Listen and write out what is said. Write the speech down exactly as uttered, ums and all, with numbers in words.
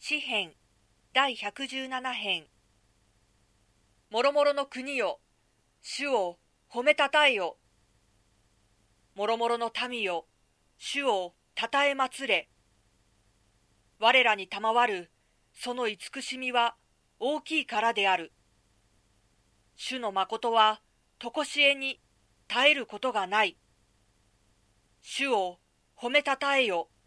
詩編第ひゃくじゅうなな編。もろもろの国よ、主を褒めたたえよ。もろもろの民よ、主をたたえまつれ。我らに賜るその慈しみは大きいからである。主の誠はとこしえに絶えることがない。主を褒めたたえよ。